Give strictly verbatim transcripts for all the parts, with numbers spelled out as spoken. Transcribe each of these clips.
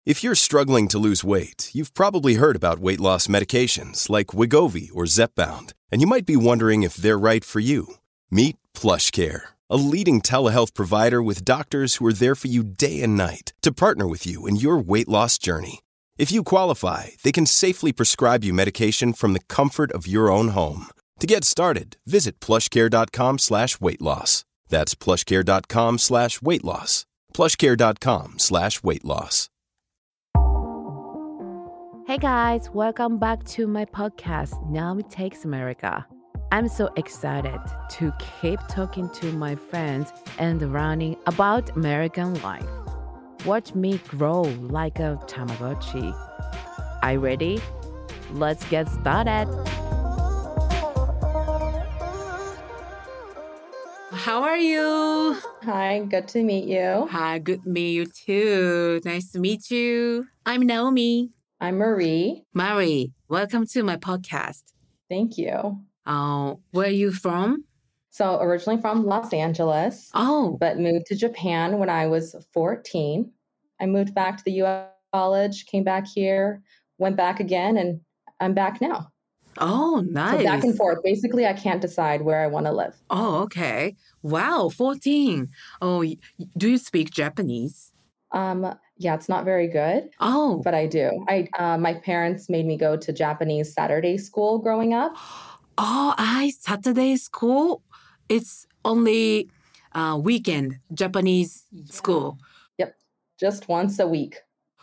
If you're struggling to lose weight, you've probably heard about weight loss medications like Wegovy or Zepbound, and you might be wondering if they're right for you. Meet PlushCare, a leading telehealth provider with doctors who are there for you day and night to partner with you in your weight loss journey. If you qualify, they can safely prescribe you medication from the comfort of your own home. To get started, visit plushcare.com slash weight loss. That's plushcare.com slash weight loss. plushcare.com slash weight loss. Hey guys, welcome back to my podcast, Naomi Takes America. I'm so excited to keep talking to my friends and learning about American life. Watch me grow like a Tamagotchi. Are you ready? Let's get started. How are you? Hi, good to meet you. Hi, good to meet you too. Nice to meet you. I'm Naomi. I'm Marie. Marie, welcome to my podcast. Thank you. Uh, where are you from? So originally from Los Angeles, Oh, but moved to Japan when I was fourteen. I moved back to the U S college, came back here, went back again, and I'm back now. oh, nice. So back and forth. Basically, I can't decide where I want to live. Oh, okay. Wow, fourteen. Oh, y- do you speak Japanese? Um, yeah, it's not very good, Oh, but I do. I uh, my parents made me go to Japanese Saturday school growing up. oh, I Saturday school. It's only uh, weekend Japanese school. Yep, just once a week.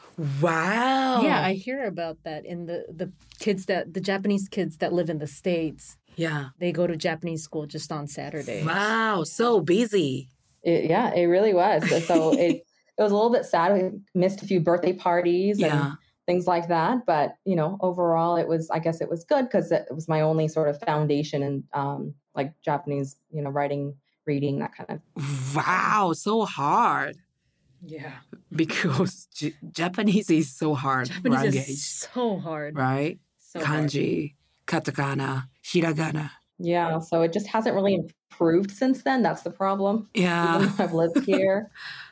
Wow. Yeah, I hear about that in the the kids that the Japanese kids that live in the States. Yeah. They go to Japanese school just on Saturdays. Wow, so busy. It, yeah, it really was. So so it it was a little bit sad. We missed a few birthday parties and Yeah. things like that. But, you know, overall, it was, I guess it was good because it was my only sort of foundation in um, like Japanese, you know, writing, reading, that kind of. Wow, so hard. Yeah. Because J- Japanese is so hard. Japanese language, is so hard. right? So hard. Kanji, katakana, hiragana. Yeah. So it just hasn't really improved since then. That's the problem. Even Yeah. though I've lived here,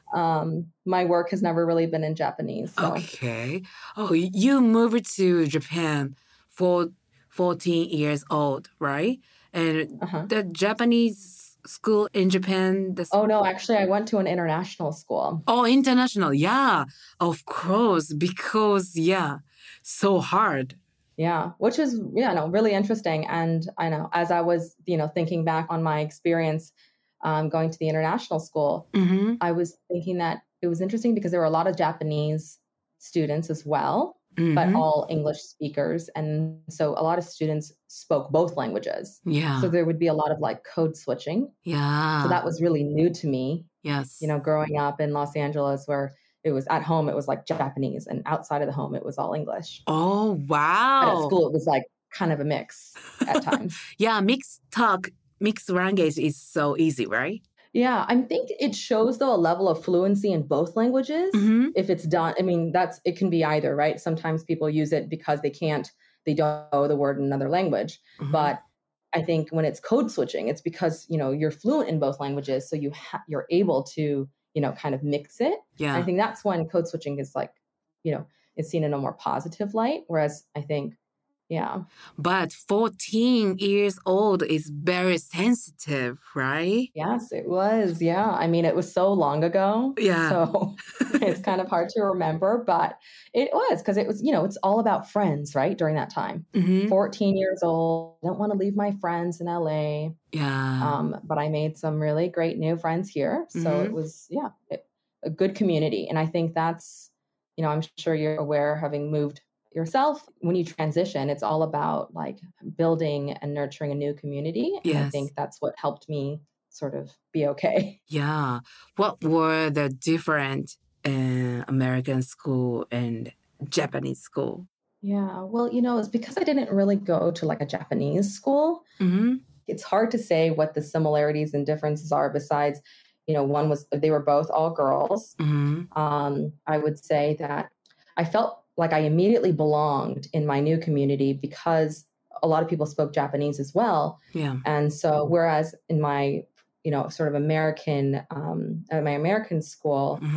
um, my work has never really been in Japanese. So Okay. Oh, you moved to Japan for fourteen years old, right? And uh-huh. the Japanese school in Japan, the Oh, no, actually, I went to an international school. oh, international. Yeah, of course, because yeah, so hard. Yeah, which is, yeah, no, really interesting. And I know as I was, you know, thinking back on my experience um, going to the international school, Mm-hmm. I was thinking that it was interesting because there were a lot of Japanese students as well, but Mm-hmm. all English speakers. And so a lot of students spoke both languages. Yeah. So there would be a lot of like code switching. Yeah. So that was really new to me, yes. you know, growing up in Los Angeles where it was at home, it was like Japanese, and outside of the home, it was all English. Oh, But at wow. school, it was like kind of a mix at times. Yeah, mixed talk, mixed language is so easy, right? Yeah, I think it shows though a level of fluency in both languages. Mm-hmm. If it's done, I mean, that's it can be either, right? Sometimes people use it because they can't, they don't know the word in another language. Mm-hmm. But I think when it's code switching, it's because you know you're fluent in both languages, so you ha- you're able to you know kind of mix it. Yeah. I think that's when code switching is like, you know, it's seen in a more positive light. Whereas I think, yeah. But fourteen years old is very sensitive, right? Yes, it was. Yeah. I mean, it was so long ago. Yeah. So it's kind of hard to remember, but it was because it was, you know, it's all about friends, right? During that time. Mm-hmm. fourteen years old. I don't want to leave my friends in L A. Yeah. Um, but I made some really great new friends here. So Mhm. it was, yeah, it, a good community. And I think that's, you know, I'm sure you're aware, having moved yourself, when you transition, it's all about like building and nurturing a new community. And I Yes. think that's what helped me sort of be okay. Yeah. What were the different uh, American school and Japanese school? Yeah. Well, you know, it's because I didn't really go to like a Japanese school. Mm-hmm. It's hard to say what the similarities and differences are besides, you know, one was they were both all girls. Mm-hmm. Um, I would say that I felt like I immediately belonged in my new community because a lot of people spoke Japanese as well. Yeah. And so, whereas in my, you know, sort of American, um, at my American school, Mm-hmm.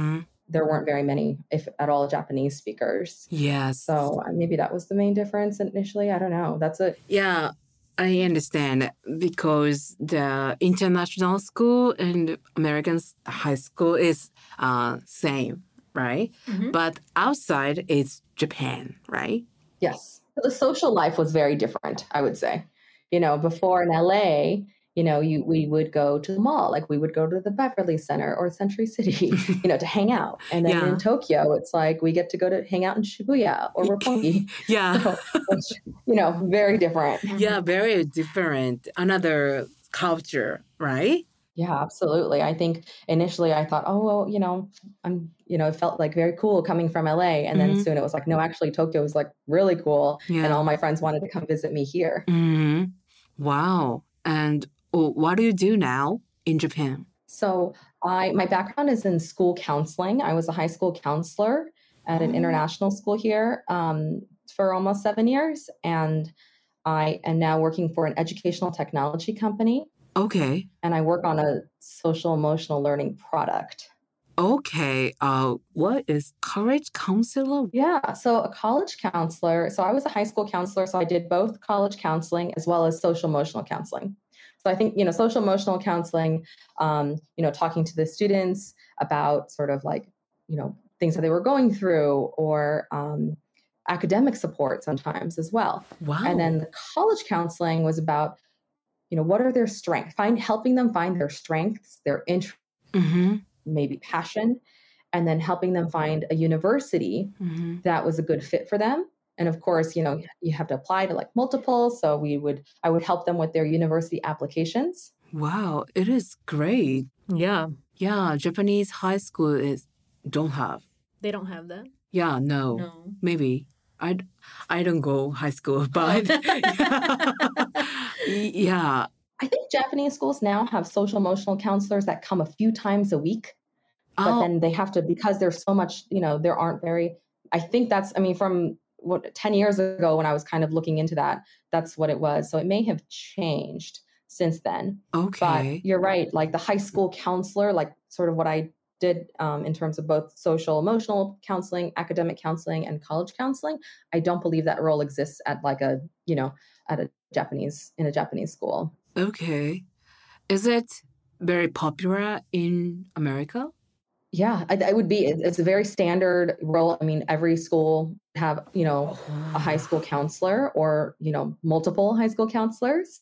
there weren't very many, if at all, Japanese speakers. Yes. So uh, maybe that was the main difference initially. I don't know. That's a Yeah, I understand because the international school and American high school is uh same, right? Mhm. But outside is Japan, right? yes. The social life was very different, I would say. You know, before in L A, you know, you we would go to the mall, like we would go to the Beverly Center or Century City, you know, to hang out. And then Yeah. in Tokyo, it's like we get to go to hang out in Shibuya or Roppongi. Yeah. So, which, you know, very different. Yeah, very different. Another culture, right? Yeah, absolutely. I think initially I thought, oh, well, you know, I'm, you know, it felt like very cool coming from L A. And then Mhm. soon it was like, no, actually Tokyo was like really cool. And Yeah. all my friends wanted to come visit me here. hmm Wow. And oh, what do you do now in Japan? So I, my background is in school counseling. I was a high school counselor at an Oh. international school here um, for almost seven years. And I am now working for an educational technology company. Okay. And I work on a social emotional learning product. Okay. Uh, what is college counselor? Yeah, so a college counselor. So I was a high school counselor, so I did both college counseling as well as social emotional counseling. So I think, you know, social emotional counseling, um, you know, talking to the students about sort of like, you know, things that they were going through or um, academic support sometimes as well. Wow. And then the college counseling was about, you know, what are their strengths, find helping them find their strengths, their interests, Mm-hmm. maybe passion, and then helping them find a university Mm-hmm. that was a good fit for them. And of course, you know, you have to apply to like multiple. So we would, I would help them with their university applications. Wow, it is great. Yeah, Yeah, Japanese high school is don't have. they don't have that. Yeah, no, No. maybe. I, d- I don't go high school, but yeah. I think Japanese schools now have social emotional counselors that come a few times a week, but Oh, then they have to, because there's so much, you know, there aren't very, I think that's, I mean, from what, ten years ago when I was kind of looking into that, that's what it was. So it may have changed since then. okay. But you're right, like the high school counselor, like sort of what I did um, in terms of both social emotional counseling, academic counseling, and college counseling. I don't believe that role exists at like a, you know, at a Japanese, in a Japanese school. Okay. Is it very popular in America? Yeah, I, I would be. it- It's a very standard role. I mean, every school have, you know, a high school counselor or, you know, multiple high school counselors.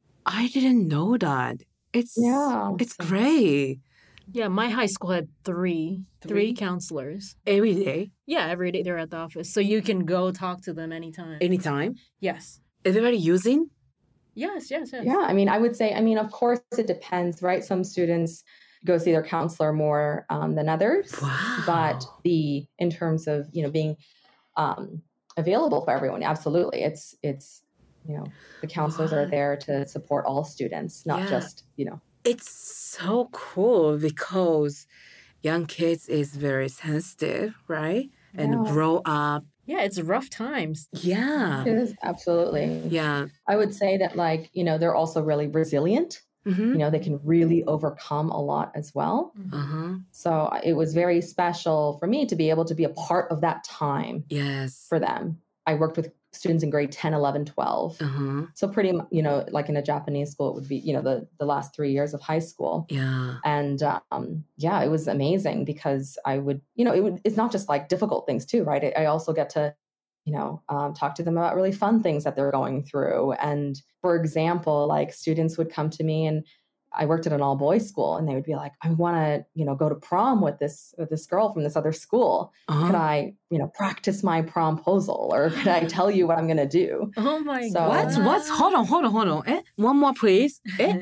I didn't know that. It's Yeah. it's great. Yeah, my high school had three, Three? three counselors. Every day, Yeah, every day they're at the office, so you can go talk to them anytime. anytime. Yes, Everybody using? yes, yes, yes. Yeah, I mean, I would say, I mean, of course, it depends, right? Some students go see their counselor more um, than others, Wow. but the in terms of you know being um, available for everyone, absolutely, it's it's you know the counselors are What? there to support all students, not Yeah. just you know. It's so cool because young kids is very sensitive, right? And Yeah. grow up. Yeah, it's rough times. Yeah. It is absolutely. Yeah. I would say that like you know they're also really resilient. Mm-hmm. You know they can really overcome a lot as well. Uh-huh. So it was very special for me to be able to be a part of that time Yes. for them. I worked with students in grade ten, eleven, twelve. Uh-huh. So pretty, mu- you know, like in a Japanese school, it would be, you know, the, the last three years of high school. Yeah. And um, yeah, it was amazing because I would, you know, it would, it's not just like difficult things too, right? I, I also get to, you know, um, talk to them about really fun things that they're going through. And for example, like students would come to me and I worked at an all boys school and they would be like, I want to, you know, go to prom with this, with this girl from this other school. Uh-huh. Could I, you know, practice my promposal or could I tell you what I'm going to do? Oh my So- god! What? What? Hold on, hold on, hold on. Eh? One more, please. Eh?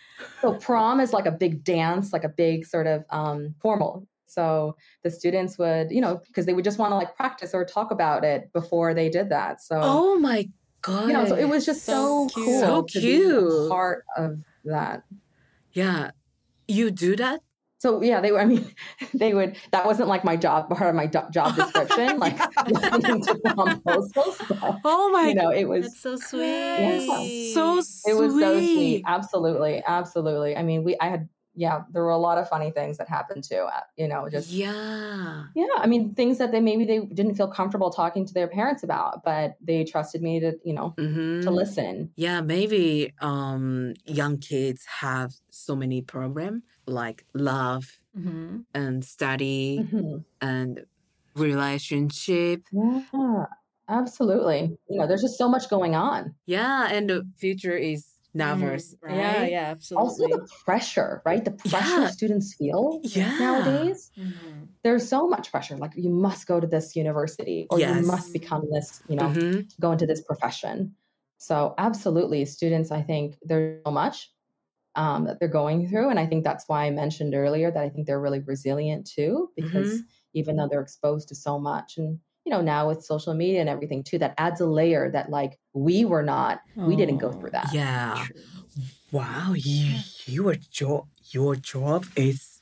So prom is like a big dance, like a big sort of um, formal. So the students would, you know, because they would just want to like practice or talk about it before they did that. So, Oh my god. you know, so it was just so, So cute. cool So to be cute. a part of that. Yeah. You do that? So yeah, they, I mean, they would, that wasn't like my job, part of my do- job description, like listening to proposals, but Oh my you know, it was, That's so sweet. Yeah. So sweet. it was so sweet. Absolutely. Absolutely. I mean, we, I had, yeah, there were a lot of funny things that happened too. uh, You know, just Yeah. yeah, I mean, things that they maybe they didn't feel comfortable talking to their parents about, but they trusted me to, you know, to Mm-hmm. listen. Yeah, maybe um young kids have so many programs like love Mm-hmm. and study Mhm. and relationship. Yeah, absolutely. You know, there's just so much going on. Yeah, and the future is nervous, Mm. Yeah, right? yeah, Also, absolutely. the pressure, right? The pressure Yeah, students feel yeah. nowadays. Mm-hmm. There's so much pressure. Like you must go to this university or you Yes. must become this, you know, Mm-hmm. go into this profession. So absolutely, students, I think there's so much um, that they're going through. And I think that's why I mentioned earlier that I think they're really resilient too, because Mm-hmm. even though they're exposed to so much and, you know, now with social media and everything too, that adds a layer that like we were not, we didn't go through Oh, that. Yeah. true. Wow, you, your job, your job is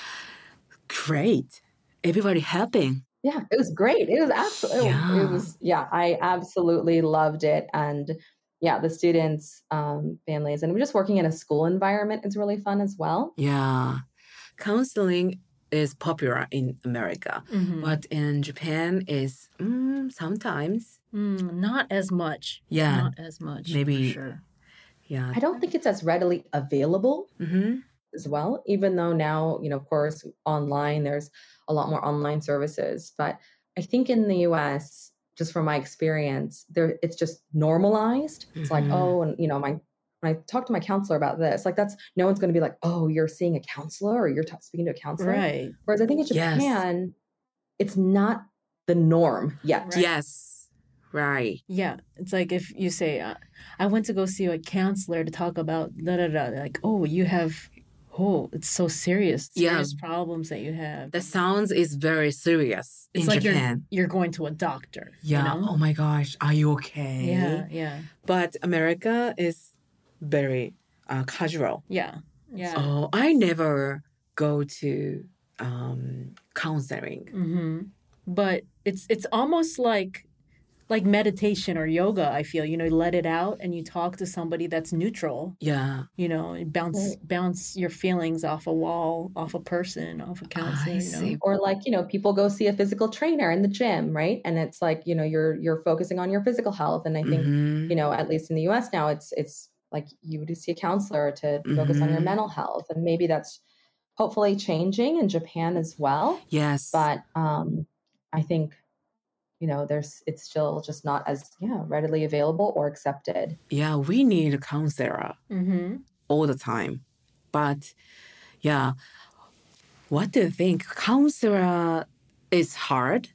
great. Everybody helping. Yeah, it was great. It was absolutely, Yeah. it was, yeah, I absolutely loved it. And yeah, the students, um, families, and we're just working in a school environment is really fun as well. Yeah. Counseling is popular in America, Mm-hmm. but in Japan is mm, sometimes. Mm, not as much. Yeah, Not as much. maybe- For sure. Yeah. I don't think it's as readily available Mm-hmm. as well, even though now, you know, of course, online, there's a lot more online services. But I think in the U S, just from my experience, there it's just normalized. It's like, Mhm. oh, and you know, my when I talk to my counselor about this, like that's no one's going to be like, oh, you're seeing a counselor or you're t- speaking to a counselor. Right. Whereas I think in Yes. Japan, it's not the norm yet. Right. Yes. Right. Yeah. It's like if you say, uh, I went to go see a counselor to talk about da da da. Like, oh, you have, oh, it's so serious. Yeah. Serious problems that you have. The sounds is very serious It's in like Japan. you're you're going to a doctor. Yeah. You know? Oh my gosh. Are you okay? Yeah. Yeah. But America is very uh, casual. Yeah. Yeah. Oh, I never go to um, counseling. Mm-hmm. But it's it's almost like like meditation or yoga. I feel you know, you let it out and you talk to somebody that's neutral. Yeah. You know, and bounce Right. bounce your feelings off a wall, off a person, off a counselor. I you know? see. Or like, you know, people go see a physical trainer in the gym, right? And it's like, you know, you're you're focusing on your physical health. And I think, Mhm. you know, at least in the U S now, it's it's like you would see a counselor to focus on your Mhm. mental health. And maybe that's hopefully changing in Japan as well. Yes. But um, I think, you know, there's it's still just not as yeah readily available or accepted. yeah, we need a counselor Mm-hmm. all the time. But yeah, what do you think? Counselor is hard?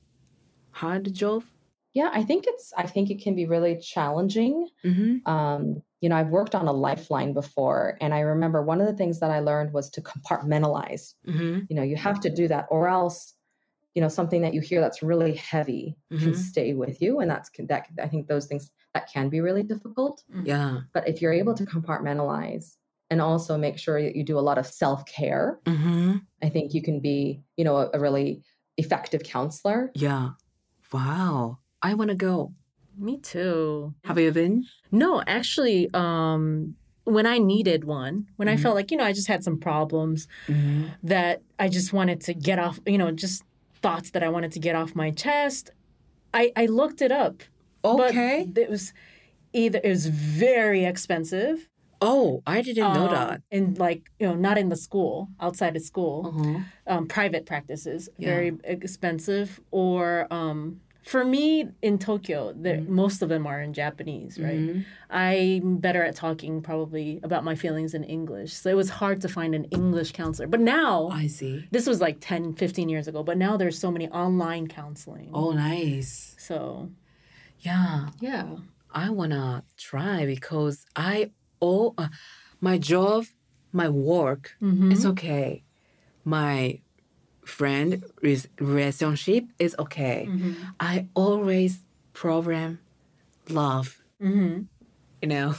Hard job? Yeah, I think it's I think it can be really challenging. Mm-hmm. Um, you know, I've worked on a lifeline before, and I remember one of the things that I learned was to compartmentalize. Mm-hmm. You know, you have to do that, or else, you know, something that you hear that's really heavy can Mhm. stay with you, and that's that. I think those things that can be really difficult. Yeah. But if you're able to compartmentalize and also make sure that you do a lot of self care, Mm-hmm. I think you can be, you know, a, a really effective counselor. Yeah. Wow. I want to go. Me too. Have you been? No, actually, um, when I needed one, when I Mhm. felt like, you know, I just had some problems Mm-hmm. that I just wanted to get off, you know, just thoughts that I wanted to get off my chest, I, I looked it up. Okay. But it was either, it was very expensive. Oh, I didn't know um, that. And like, you know, not in the school, outside of school, Uh-huh. um, private practices, Yeah. very expensive. Or um, for me in Tokyo, there, most of them are in Japanese, right? Mhm. I'm better at talking probably about my feelings in English. So it was hard to find an English counselor. But now, I see. this was like ten, fifteen years ago, but now there's so many online counseling. Oh, nice. So, Yeah. yeah. I wanna try because I oh uh, my job, my work, Mhm. it's okay. My friend re- relationship is okay. Mm-hmm. I always problem love. Mm-hmm. You know.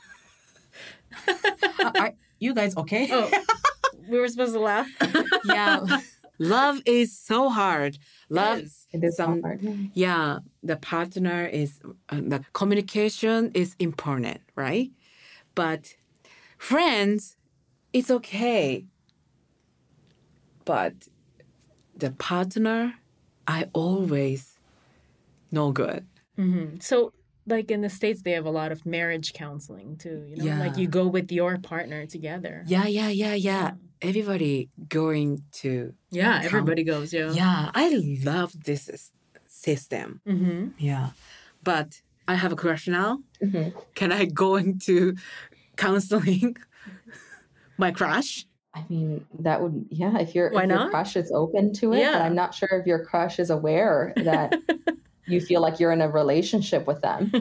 are, are you guys okay? Oh, we were supposed to laugh? Yeah. Love is so hard. Love It is some hard. yeah, the partner is uh, the communication is important, right? But friends, it's okay. but the partner, I always no good. Mm-hmm. So, like in the States, they have a lot of marriage counseling too. You know, Yeah. like you go with your partner together. Yeah, yeah, yeah, yeah. Everybody going to. Yeah, Come- everybody goes. Yeah. Yeah, I love this s- system. Mm-hmm. Yeah. But I have a question now. Mhm. Can I go into counseling my crush? I mean, that would, yeah, if, your Why if your not? crush is open to it, Yeah. but I'm not sure if your crush is aware that you feel like you're in a relationship with them.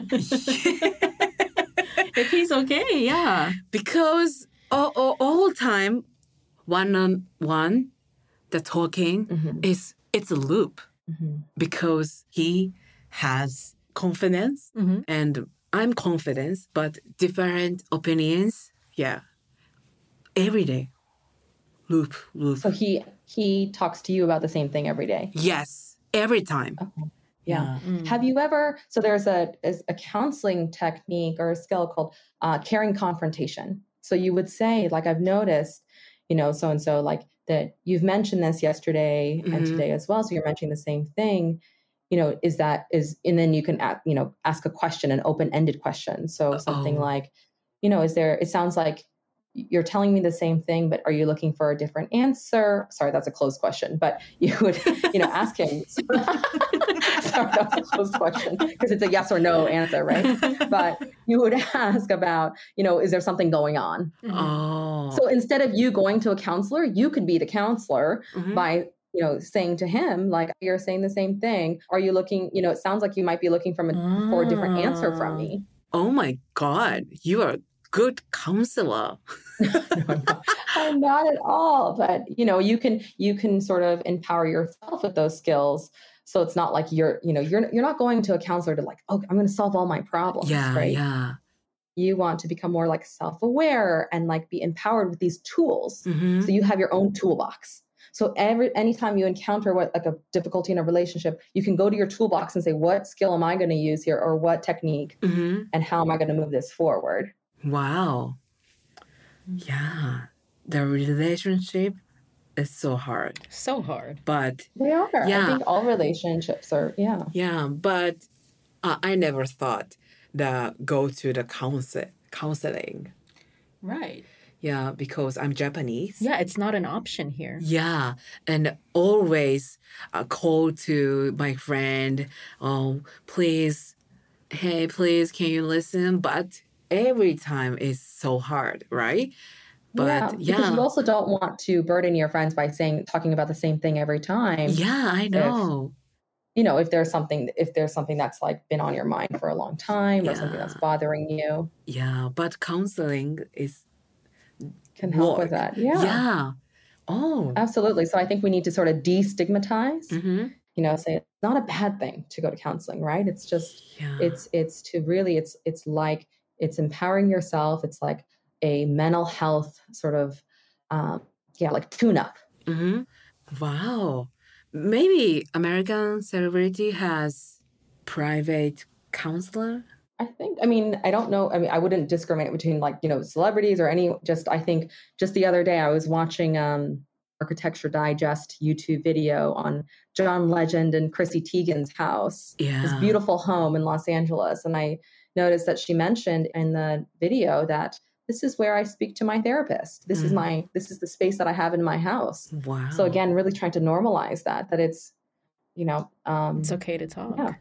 If he's okay, yeah. Because all, all, all time, one on one, the talking Mhm. is, it's a loop. Mhm. Because he has confidence Mm-hmm. and I'm confident, but different opinions. Yeah. Every day. Loop, loop. So he he talks to you about the same thing every day. Yes. Every time. Okay. Yeah. Mm. Have you ever, so there's a, is a counseling technique or a skill called uh, caring confrontation. So you would say, like, I've noticed, you know, so-and-so, like that you've mentioned this yesterday and Mhm. today as well. So you're mentioning the same thing, you know, is that is, and then you can, a- you know, ask a question, an open-ended question. So something Oh. like, you know, is there, it sounds like you're telling me the same thing, but are you looking for a different answer? Sorry, that's a closed question, but you would, you know, ask him. Sorry, that's a closed question because it's a yes or no answer, right? But you would ask about, you know, is there something going on? Mm-hmm. Oh. So instead of you going to a counselor, you could be the counselor Mhm. by, you know, saying to him, like, you're saying the same thing. Are you looking, you know, it sounds like you might be looking from a, for a different answer from me. Oh my God. You are a good counselor. No, I'm not. I'm not at all. But you know, you can you can sort of empower yourself with those skills. So it's not like you're, you know, you're you're not going to a counselor to like, oh, I'm going to solve all my problems, Yeah. right? Yeah. You want to become more like self-aware and like be empowered with these tools. Mhm. So you have your own toolbox. So every anytime you encounter what like a difficulty in a relationship, you can go to your toolbox and say, what skill am I going to use here, or what technique, Mhm. and how am I going to move this forward? Wow. Yeah. The relationship is so hard. So hard. But They are. Yeah. I think all relationships are. Yeah. yeah, but uh, I never thought that go to the counsel counseling. Right. Yeah, because I'm Japanese. Yeah, it's not an option here. Yeah, and always uh, call to my friend, oh, please, hey, please, can you listen? But every time is so hard, right? But yeah, yeah, because you also don't want to burden your friends by saying talking about the same thing every time. yeah, I know. You know, if there's something if there's something that's like been on your mind for a long time or something that's Yeah. bothering you, Yeah, but counseling is can help with work. that. Yeah. Yeah. Oh. Absolutely. So I think we need to sort of destigmatize, Mm-hmm. you know, say it's not a bad thing to go to counseling, right? It's just Yeah. it's it's to really it's it's like it's empowering yourself. It's like a mental health sort of um yeah, like tune up. Mm-hmm. Wow. Maybe American celebrity has private counselor. I think, I mean, I don't know. I mean, I wouldn't discriminate between like, you know, celebrities or any, just, I think just the other day I was watching um, Architecture Digest YouTube video on John Legend and Chrissy Teigen's house, Yeah. this beautiful home in Los Angeles. And I noticed that she mentioned in the video that this is where I speak to my therapist. This is Mm. my, this is the space that I have in my house. Wow. So again, really trying to normalize that, that it's, you know, um, It's okay to talk. yeah.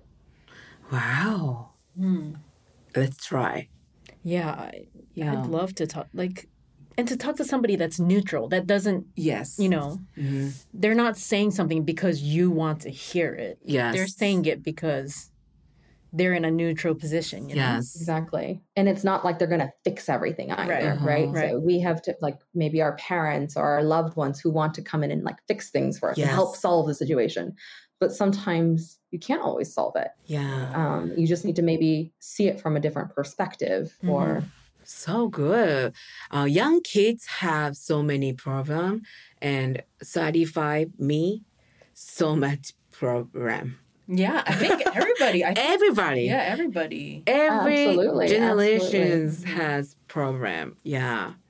Wow. Hmm. Let's try. Yeah, I, Yeah. I'd love to talk, like, and to talk to somebody that's neutral, that doesn't, Yes. you know, Mhm. they're not saying something because you want to hear it. Yes. They're saying it because they're in a neutral position. You know? Yes. Exactly. And it's not like they're going to fix everything either, Right. Uh-huh. right? Right. So we have to, like, maybe our parents or our loved ones who want to come in and like fix things for us and help Yes. solve the situation. But sometimes you can't always solve it. Yeah. Um, you just need to maybe see it from a different perspective or So good. Uh, young kids have so many problems, and thirty-five me, so much problem. Yeah, I think everybody. I think, Everybody. yeah, everybody. Every Absolutely, generations absolutely. has problem. Yeah.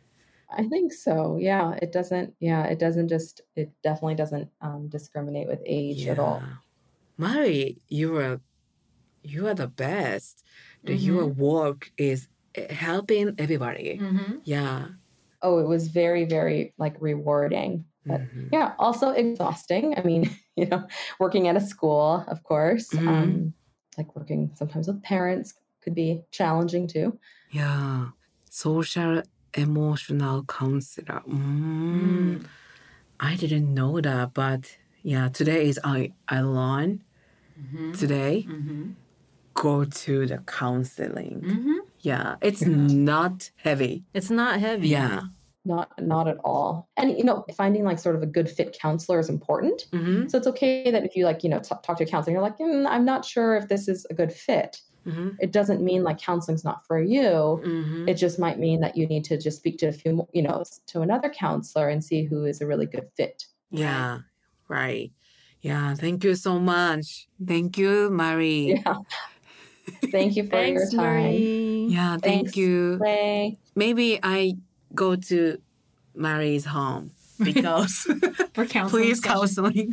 I think so. Yeah, it doesn't. Yeah, it doesn't just. It definitely doesn't um, discriminate with age yeah. at all. Mari, you are you are the best. The, Mhm. Your work is helping everybody. Mm-hmm. Yeah. Oh, it was very, very like rewarding. But Mhm. yeah, also exhausting. I mean, you know, working at a school, of course. Mhm. Um, like working sometimes with parents could be challenging too. Yeah. Social emotional counselor. Mm. I didn't know that, but yeah, today is I I learned Mm-hmm. today. Mm-hmm. Go to the counseling. Mm-hmm. Yeah, it's not heavy. It's not heavy. Yeah. Not not at all. And you know, finding like sort of a good fit counselor is important. Mm-hmm. So it's okay that if you like, you know, t- talk to a counselor, you're like, mm, I'm not sure if this is a good fit. Mm-hmm. It doesn't mean like counseling's not for you. Mm-hmm. It just might mean that you need to just speak to a few, mo- you know, s- to another counselor and see who is a really good fit. Yeah, right. Yeah, thank you so much. Thank you, Mari. Yeah. Thank you for Thanks, your time. Marie. Yeah, thank Thanks, you. Ray. Maybe I go to Mari's home because For counseling. please session. counseling.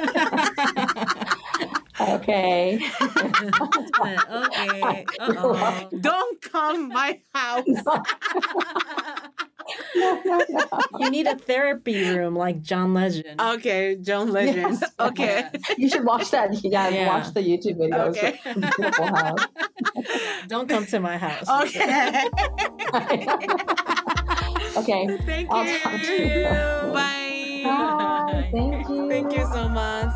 Okay. Okay. Uh-oh. Don't come my house. No, no, no. You need a therapy room like John Legend. Okay, John Legend. Yes. Okay. You should watch that. Yeah, Yeah. watch the YouTube videos. Okay. It's a beautiful house. Don't come to my house. Okay. Okay. Thank I'll talk to you. you. Bye. Bye. Thank you. Thank you so much.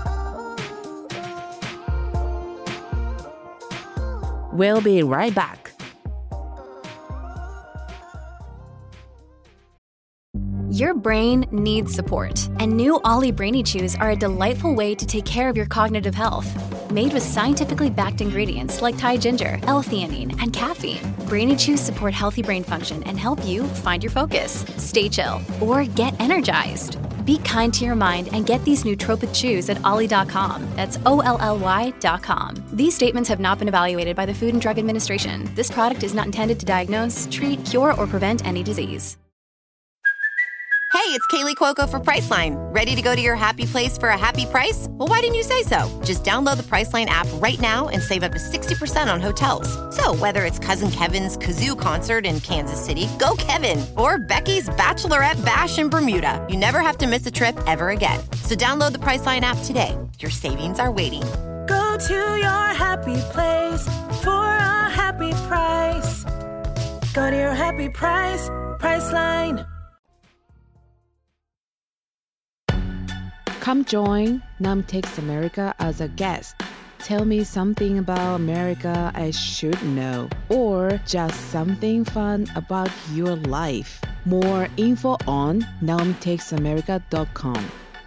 We'll be right back. Your brain needs support, and new Ollie Brainy Chews are a delightful way to take care of your cognitive health. Made with scientifically backed ingredients like Thai ginger, L-theanine, and caffeine, Brainy Chews support healthy brain function and help you find your focus, stay chill, or get energized. Be kind to your mind and get these nootropic chews at ollie dot com. That's O L L Y dot com. These statements have not been evaluated by the Food and Drug Administration. This product is not intended to diagnose, treat, cure, or prevent any disease. Hey, it's Kaylee Cuoco for Priceline. Ready to go to your happy place for a happy price? Well, why didn't you say so? Just download the Priceline app right now and save up to sixty percent on hotels. So whether it's Cousin Kevin's Kazoo Concert in Kansas City, go Kevin, or Becky's Bachelorette Bash in Bermuda, you never have to miss a trip ever again. So download the Priceline app today. Your savings are waiting. Go to your happy place for a happy price. Go to your happy price, Priceline. Come join Nam Takes America as a guest. Tell me something about America I should know, or just something fun about your life. More info on naomi takes america dot com.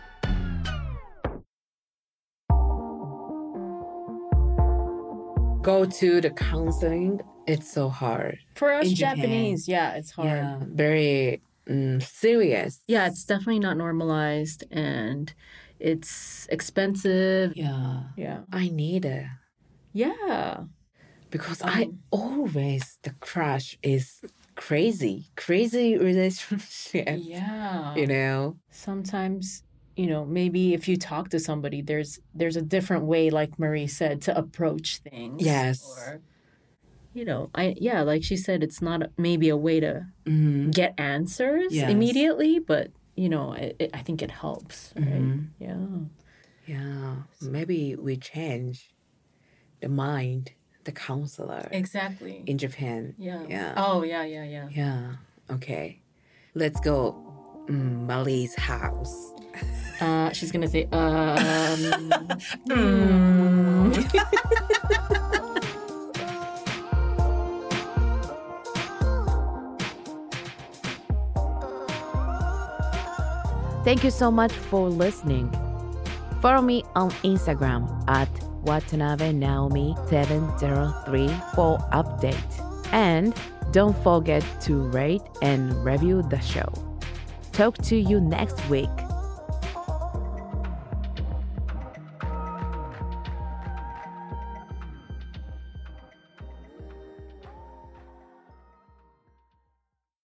Go to the counseling. It's so hard. For us In Japan. Japanese, yeah, it's hard. Yeah, very mm, serious. Yeah, it's definitely not normalized and it's expensive. Yeah, Yeah. I need it Yeah. because I Um, always the crush is crazy, crazy relationship. Yeah. You know. Sometimes, you know, maybe if you talk to somebody, there's there's a different way, like Marie said, to approach things. Yes. Or, you know, I yeah, like she said, it's not a, maybe a way to Mm-hmm. get answers Yes. immediately, but you know, it, it, I think it helps, right? Mhm. Yeah. Yeah, maybe we change the mind, the counselor Exactly. in Japan. Yeah. Yeah. Oh, yeah, yeah, yeah. Yeah. Okay. Let's go. Mm, Mari's house. Uh, she's gonna say, um, Mm. Thank you so much for listening. Follow me on Instagram at Watanabe Naomi seven zero three for update. And don't forget to rate and review the show. Talk to you next week.